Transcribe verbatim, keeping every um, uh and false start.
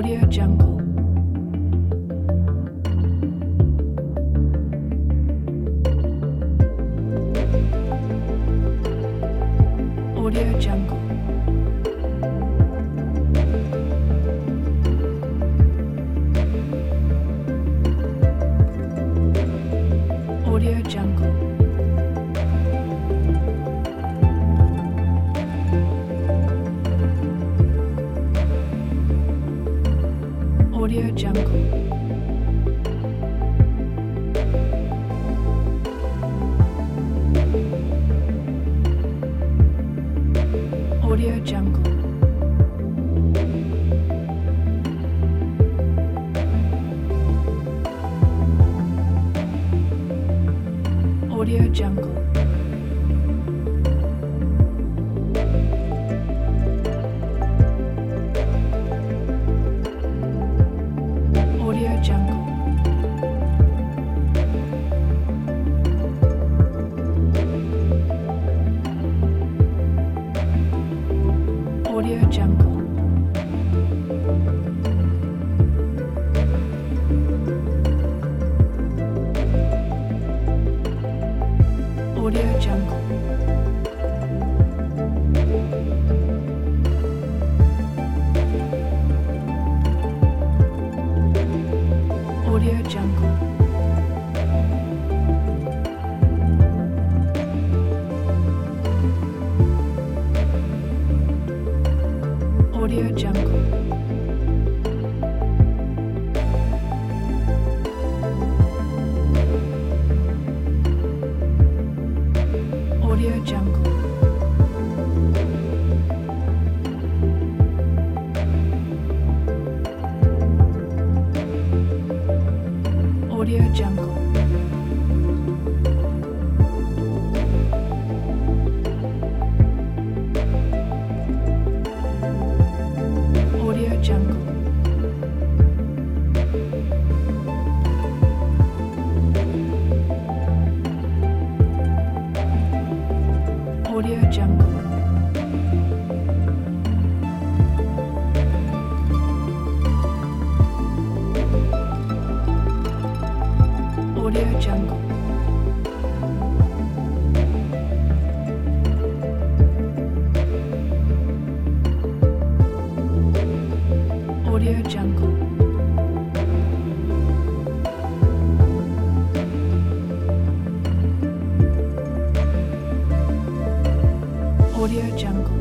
Audio Jungle. Audio Jungle. Audio Jungle. Audio Jungle. Audio Jungle. Audio Jungle. Audio Jungle. Audio Jungle. Audio Jungle. Audio Jungle. Audio Jungle. Audio Jungle. Audio Jungle. Audio Jungle. Audio Jungle. Audio Jungle. Audio Jungle. Audio Jungle.